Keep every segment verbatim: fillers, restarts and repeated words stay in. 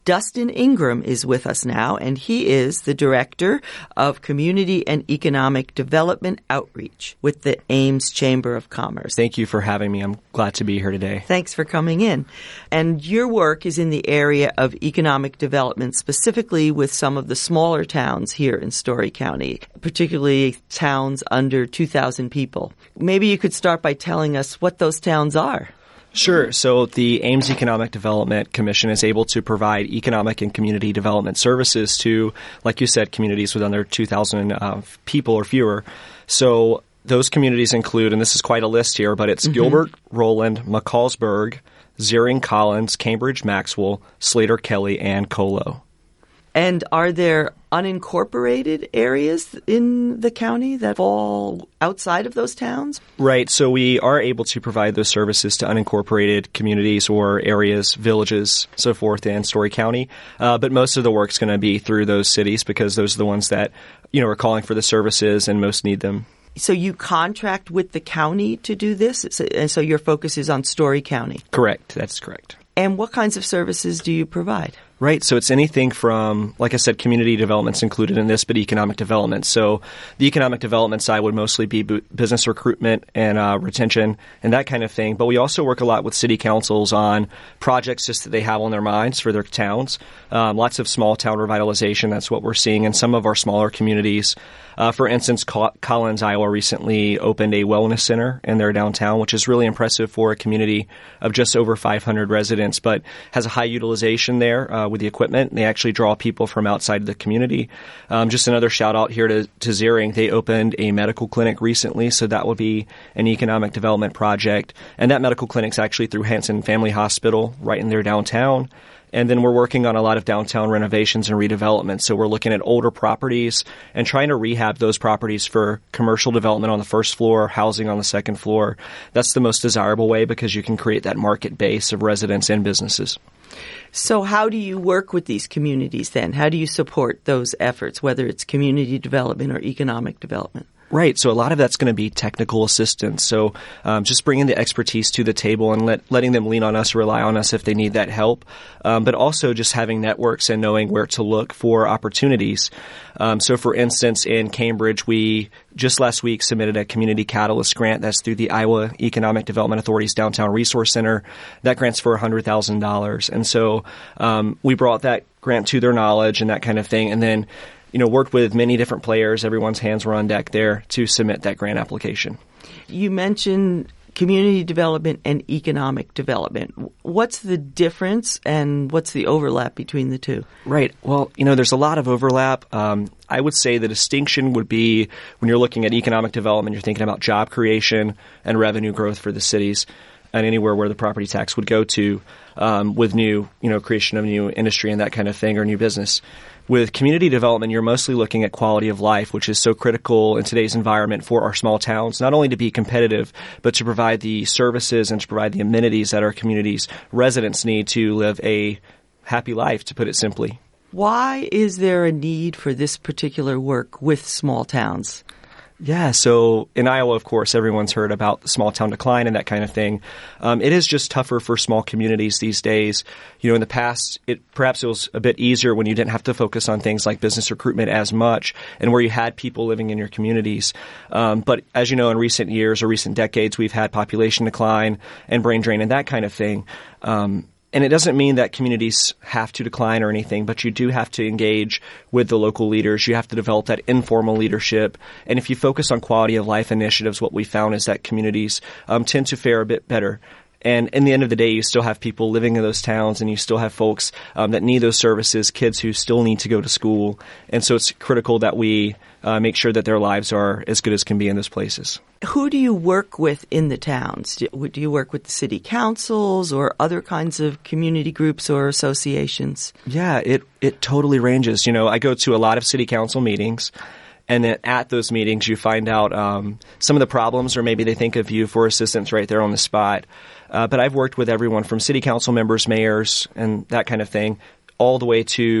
Dustin Ingram is with us now, and he is the Director of Community and Economic Development Outreach with the Ames Chamber of Commerce. Thank you for having me. I'm glad to be here today. Thanks for coming in. And your work is in the area of economic development, specifically with some of the smaller towns here in Story County, particularly towns under two thousand people. Maybe you could start by telling us what those towns are. Sure. So the Ames Economic Development Commission is able to provide economic and community development services to, like you said, communities with under two thousand uh, people or fewer. So those communities include, and this is quite a list here, but it's mm-hmm. Gilbert, Rowland, McCallsburg, Zering, Collins, Cambridge, Maxwell, Slater, Kelly, and Colo. And are there unincorporated areas in the county that fall outside of those towns? Right. So we are able to provide those services to unincorporated communities or areas, villages, so forth in Story County. Uh, but most of the work is going to be through those cities because those are the ones that, you know, are calling for the services and most need them. So you contract with the county to do this? And so your focus is on Story County? Correct. That's correct. And what kinds of services do you provide? Right. So it's anything from, like I said, community development's included in this, but economic development. So the economic development side would mostly be bu- business recruitment and uh, retention and that kind of thing. But we also work a lot with city councils on projects just that they have on their minds for their towns. Um, lots of small town revitalization. That's what we're seeing in some of our smaller communities. Uh, for instance, Col- Collins, Iowa recently opened a wellness center in their downtown, which is really impressive for a community of just over five hundred residents, but has a high utilization there uh, with the equipment. They actually draw people from outside the community. Um, just another shout out here to, to Zering. They opened a medical clinic recently, so that would be an economic development project. And that medical clinic's actually through Hanson Family Hospital right in their downtown. And then we're working on a lot of downtown renovations and redevelopment. So we're looking at older properties and trying to rehab those properties for commercial development on the first floor, housing on the second floor. That's the most desirable way because you can create that market base of residents and businesses. So how do you work with these communities then? How do you support those efforts, whether it's community development or economic development? Right. So a lot of that's going to be technical assistance. So um, just bringing the expertise to the table and let, letting them lean on us, rely on us if they need that help. Um, but also just having networks and knowing where to look for opportunities. Um, so for instance, in Cambridge, we just last week submitted a Community Catalyst grant that's through the Iowa Economic Development Authority's Downtown Resource Center. That grant's for one hundred thousand dollars. And so um, we brought that grant to their knowledge and that kind of thing. And then you know, worked with many different players. Everyone's hands were on deck there to submit that grant application. You mentioned community development and economic development. What's the difference and what's the overlap between the two? Right. Well, you know, there's a lot of overlap. Um, I would say the distinction would be when you're looking at economic development, you're thinking about job creation and revenue growth for the cities and anywhere where the property tax would go to um, with new, you know, creation of new industry and that kind of thing or new business. With community development, you're mostly looking at quality of life, which is so critical in today's environment for our small towns, not only to be competitive, but to provide the services and to provide the amenities that our communities' residents need to live a happy life, to put it simply. Why is there a need for this particular work with small towns? Yeah, so in Iowa, of course, everyone's heard about the small town decline and that kind of thing. Um, it is just tougher for small communities these days. You know, in the past, it perhaps it was a bit easier when you didn't have to focus on things like business recruitment as much and where you had people living in your communities. Um, but as you know, in recent years or recent decades, we've had population decline and brain drain and that kind of thing. Um, And it doesn't mean that communities have to decline or anything, but you do have to engage with the local leaders. You have to develop that informal leadership. And if you focus on quality of life initiatives, what we found is that communities um, tend to fare a bit better. And in the end of the day, you still have people living in those towns and you still have folks um, that need those services, kids who still need to go to school. And so it's critical that we uh, make sure that their lives are as good as can be in those places. Who do you work with in the towns? Do you work with the city councils or other kinds of community groups or associations? Yeah, it, it totally ranges. You know, I go to a lot of city council meetings. And then at those meetings, you find out um, some of the problems, or maybe they think of you for assistance right there on the spot. Uh, but I've worked with everyone from city council members, mayors, and that kind of thing, all the way to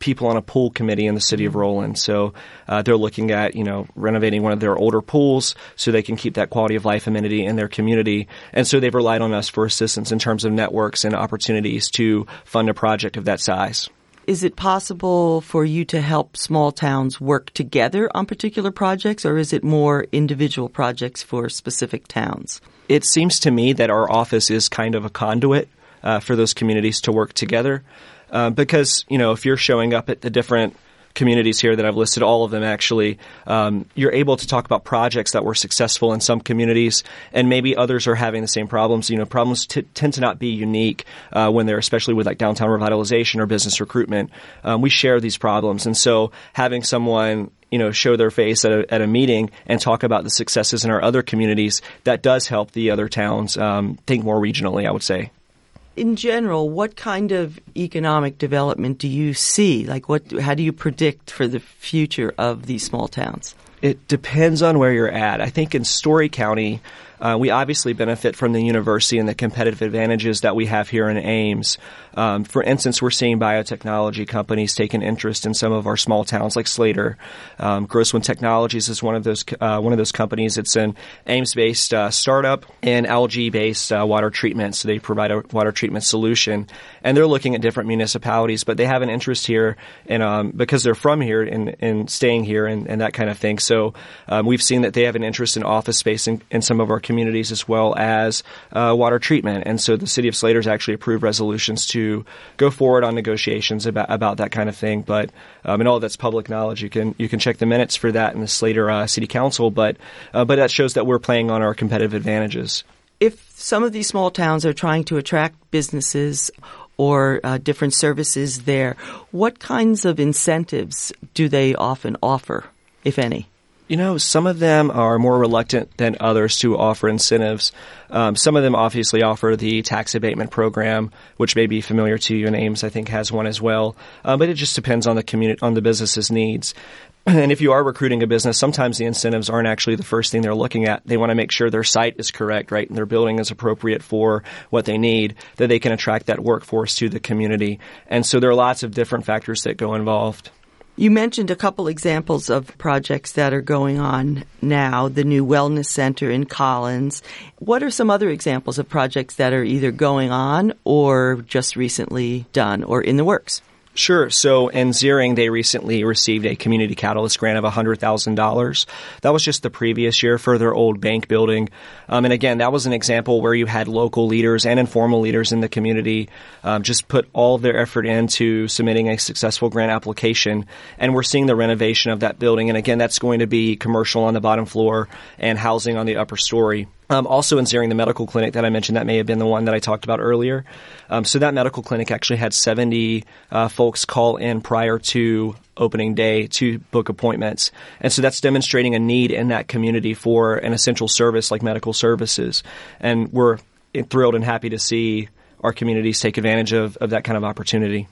people on a pool committee in the city of Roland. So uh, they're looking at, you know, renovating one of their older pools so they can keep that quality of life amenity in their community. And so they've relied on us for assistance in terms of networks and opportunities to fund a project of that size. Is it possible for you to help small towns work together on particular projects, or is it more individual projects for specific towns? It seems to me that our office is kind of a conduit uh, for those communities to work together. Uh, because, you know, if you're showing up at the different communities here that I've listed, all of them actually, um, you're able to talk about projects that were successful in some communities, and maybe others are having the same problems. You know, problems t- tend to not be unique uh, when they're, especially with like downtown revitalization or business recruitment. Um, we share these problems, and so having someone, you know, show their face at a, at a meeting and talk about the successes in our other communities, that does help the other towns um, think more regionally, I would say. In general, what kind of economic development do you see? Like, what? How do you predict for the future of these small towns? It depends on where you're at. I think in Story County, uh, we obviously benefit from the university and the competitive advantages that we have here in Ames. Um, for instance, we're seeing biotechnology companies take an interest in some of our small towns like Slater. Um, Grosswind Technologies is one of those uh, one of those companies. It's an Ames-based uh, startup and algae-based uh, water treatment. So they provide a water treatment solution, and they're looking at different municipalities, but they have an interest here, and um, because they're from here and, and staying here and, and that kind of thing. So um, we've seen that they have an interest in office space in, in some of our communities as well as uh, water treatment, and so the city of Slater has actually approved resolutions to go forward on negotiations about about that kind of thing. But um, and all that's public knowledge. You can you can check the minutes for that in the Slater uh, City Council. But uh, but that shows that we're playing on our competitive advantages. If some of these small towns are trying to attract businesses or uh, different services there, what kinds of incentives do they often offer, if any? You know, some of them are more reluctant than others to offer incentives. Um, some of them obviously offer the tax abatement program, which may be familiar to you, and Ames, I think, has one as well. Uh, but it just depends on the community, on the business's needs. And if you are recruiting a business, sometimes the incentives aren't actually the first thing they're looking at. They want to make sure their site is correct, right, and their building is appropriate for what they need, that they can attract that workforce to the community. And so there are lots of different factors that go involved. You mentioned a couple examples of projects that are going on now, the new Wellness Center in Collins. What are some other examples of projects that are either going on or just recently done or in the works? Sure. So in Ziering, they recently received a community catalyst grant of one hundred thousand dollars. That was just the previous year for their old bank building. Um, and again, that was an example where you had local leaders and informal leaders in the community um, just put all of their effort into submitting a successful grant application. And we're seeing the renovation of that building. And again, that's going to be commercial on the bottom floor and housing on the upper story. Um, also in Ziering, the medical clinic that I mentioned, that may have been the one that I talked about earlier. Um, so that medical clinic actually had seventy uh, folks call in prior to opening day to book appointments. And so that's demonstrating a need in that community for an essential service like medical services. And we're thrilled and happy to see our communities take advantage of, of that kind of opportunity.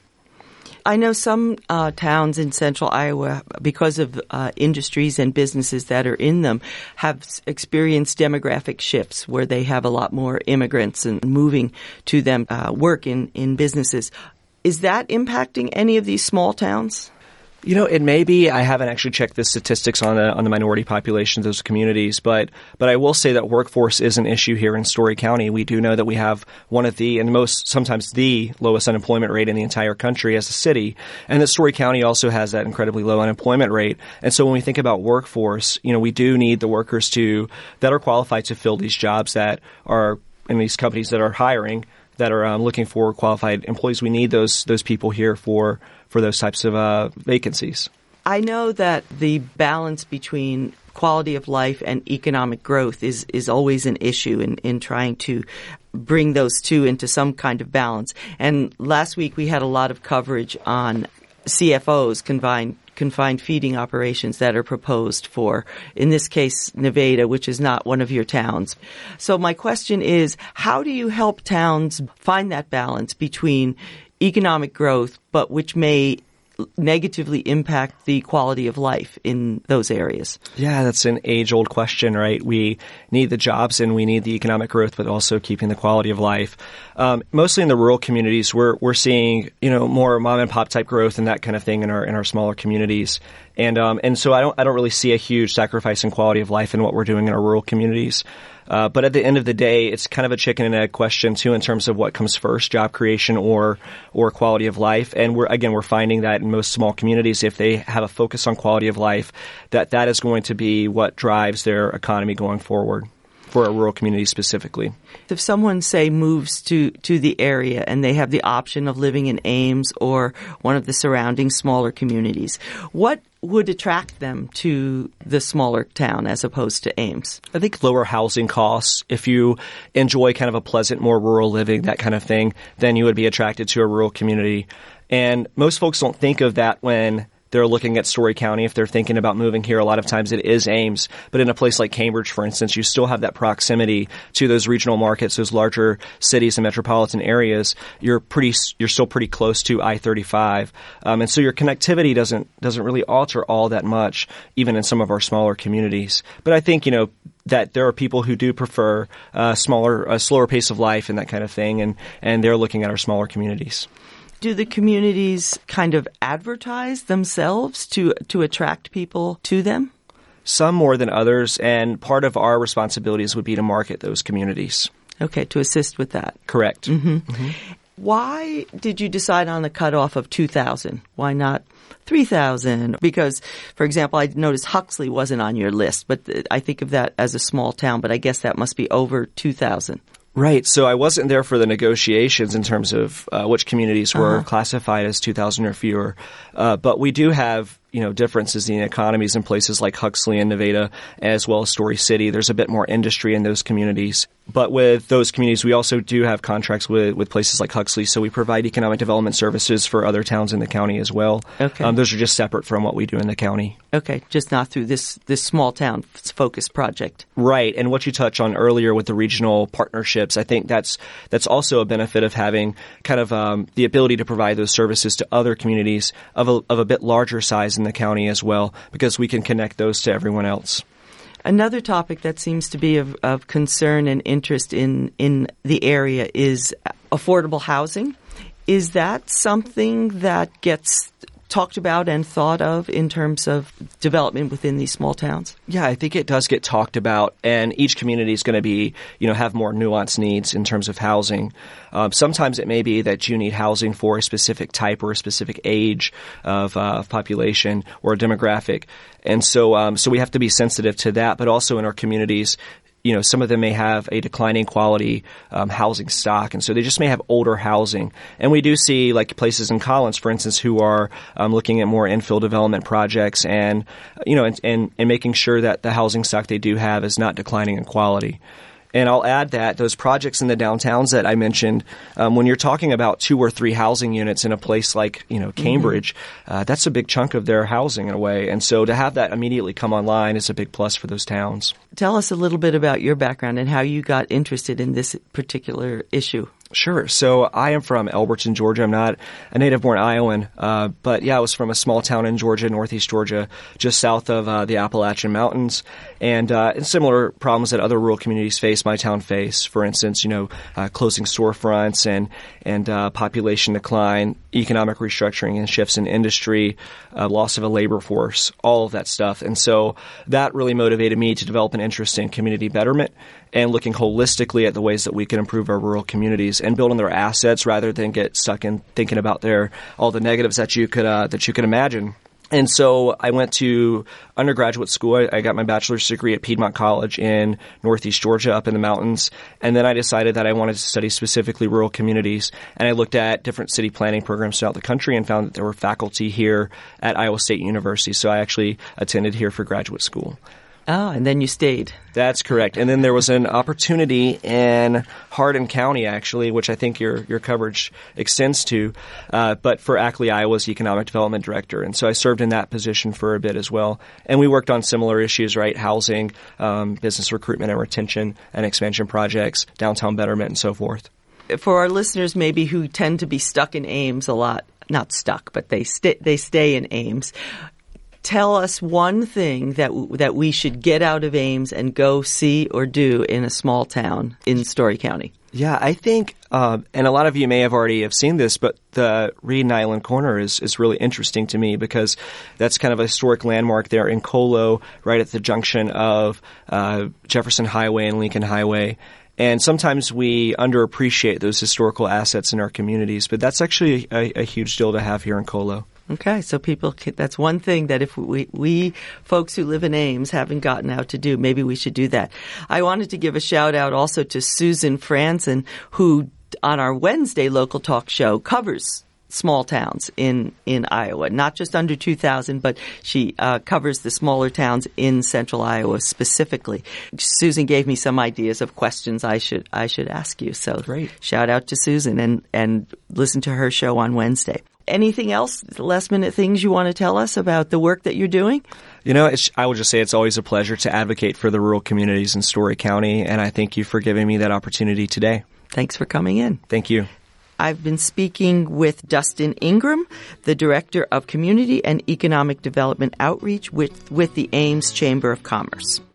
I know some uh, towns in central Iowa, because of uh, industries and businesses that are in them, have experienced demographic shifts where they have a lot more immigrants and moving to them uh, work in, in businesses. Is that impacting any of these small towns? You know, it may be. I haven't actually checked the statistics on the on the minority population of those communities, but but I will say that workforce is an issue here in Story County. We do know that we have one of the, and most, sometimes the lowest unemployment rate in the entire country as a city, and that Story County also has that incredibly low unemployment rate. And so when we think about workforce, you know, we do need the workers to that are qualified to fill these jobs that are in these companies that are hiring, that are um, looking for qualified employees. We need those those people here for for those types of uh, vacancies. I know that the balance between quality of life and economic growth is, is always an issue in, in trying to bring those two into some kind of balance. And last week we had a lot of coverage on C F Os, confined confined feeding operations, that are proposed for, in this case, Nevada, which is not one of your towns. So my question is, how do you help towns find that balance between economic growth, but which may negatively impact the quality of life in those areas? Yeah, that's an age-old question, right? We need the jobs and we need the economic growth, but also keeping the quality of life. Um, mostly in the rural communities, we're we're seeing, you know, more mom and pop type growth and that kind of thing in our in our smaller communities. And um, and so I don't I don't really see a huge sacrifice in quality of life in what we're doing in our rural communities. Uh, but at the end of the day, it's kind of a chicken and egg question too in terms of what comes first, job creation or or quality of life. And we're again we're finding that in most small communities, if they have a focus on quality of life, that that is going to be what drives their economy going forward for a rural community specifically. If someone, say, moves to, to the area and they have the option of living in Ames or one of the surrounding smaller communities, what would attract them to the smaller town as opposed to Ames? I think lower housing costs. If you enjoy kind of a pleasant, more rural living, that kind of thing, then you would be attracted to a rural community. And most folks don't think of that when they're looking at Story County. If they're thinking about moving here, a lot of times it is Ames. But in a place like Cambridge, for instance, you still have that proximity to those regional markets, those larger cities and metropolitan areas. You're pretty, you're still pretty close to I thirty-five. Um, and so your connectivity doesn't, doesn't really alter all that much, even in some of our smaller communities. But I think, you know, that there are people who do prefer a smaller, a slower pace of life and that kind of thing. And, and they're looking at our smaller communities. Do the communities kind of advertise themselves to to attract people to them? Some more than others, and part of our responsibilities would be to market those communities. Okay, to assist with that. Correct. Mm-hmm. Mm-hmm. Why did you decide on the cutoff of two thousand? Why not three thousand? Because, for example, I noticed Huxley wasn't on your list, but I think of that as a small town, but I guess that must be over two thousand. Right. So I wasn't there for the negotiations in terms of uh, which communities were uh-huh. classified as two thousand or fewer. Uh, but we do have, you know, differences in economies in places like Huxley and Nevada, as well as Story City. There's a bit more industry in those communities. But with those communities, we also do have contracts with, with places like Huxley. So we provide economic development services for other towns in the county as well. Okay. Um, those are just separate from what we do in the county. Okay. Just not through this, this small town focus project. Right. And what you touched on earlier with the regional partnerships, I think that's that's also a benefit of having kind of um, the ability to provide those services to other communities of a, of a bit larger size in the county as well, because we can connect those to everyone else. Another topic that seems to be of, of concern and interest in, in the area is affordable housing. Is that something that gets talked about and thought of in terms of development within these small towns? Yeah, I think it does get talked about, and each community is going to be, you know, have more nuanced needs in terms of housing. Um, sometimes it may be that you need housing for a specific type or a specific age of, uh, of population or a demographic, and so um, so we have to be sensitive to that. But also in our communities, you know, some of them may have a declining quality um, housing stock, and so they just may have older housing. And we do see, like places in Collins, for instance, who are um, looking at more infill development projects, and you know, and, and and making sure that the housing stock they do have is not declining in quality. And I'll add that those projects in the downtowns that I mentioned, um, when you're talking about two or three housing units in a place like, you know, Cambridge, mm-hmm. uh, that's a big chunk of their housing in a way. And so to have that immediately come online is a big plus for those towns. Tell us a little bit about your background and how you got interested in this particular issue. Sure. So I am from Elberton, Georgia. I'm not a native-born Iowan, uh, but yeah, I was from a small town in Georgia, northeast Georgia, just south of uh, the Appalachian Mountains, and, uh, and similar problems that other rural communities face, my town face. For instance, you know, uh, closing storefronts and and uh, population decline, economic restructuring and shifts in industry, uh, loss of a labor force, all of that stuff. And so that really motivated me to develop an interest in community betterment and looking holistically at the ways that we can improve our rural communities and build on their assets rather than get stuck in thinking about their all the negatives that you could uh, that you could imagine. And so I went to undergraduate school. I, I got my bachelor's degree at Piedmont College in northeast Georgia up in the mountains. And then I decided that I wanted to study specifically rural communities. And I looked at different city planning programs throughout the country and found that there were faculty here at Iowa State University. So I actually attended here for graduate school. Oh, and then you stayed. That's correct. And then there was an opportunity in Hardin County, actually, which I think your your coverage extends to, uh, but for Ackley, Iowa's Economic Development Director. And so I served in that position for a bit as well. And we worked on similar issues, right? Housing, um, business recruitment and retention and expansion projects, downtown betterment, and so forth. For our listeners maybe who tend to be stuck in Ames a lot, not stuck, but they stay they stay in Ames. Tell us one thing that w- that we should get out of Ames and go see or do in a small town in Story County. Yeah, I think, uh, and a lot of you may have already have seen this, but the Reed and Island Corner is, is really interesting to me because that's kind of a historic landmark there in Colo, right at the junction of uh, Jefferson Highway and Lincoln Highway. And sometimes we underappreciate those historical assets in our communities, but that's actually a, a huge deal to have here in Colo. Okay, so people, can, that's one thing that if we, we folks who live in Ames haven't gotten out to do, maybe we should do that. I wanted to give a shout out also to Susan Franzen, who on our Wednesday local talk show covers small towns in, in Iowa, not just under two thousand, but she uh, covers the smaller towns in central Iowa specifically. Susan gave me some ideas of questions I should I should ask you. So great. Shout out to Susan and, and listen to her show on Wednesday. Anything else, last minute things you want to tell us about the work that you're doing? You know, it's, I will just say it's always a pleasure to advocate for the rural communities in Story County, and I thank you for giving me that opportunity today. Thanks for coming in. Thank you. I've been speaking with Dustin Ingram, the Director of Community and Economic Development Outreach with, with the Ames Chamber of Commerce.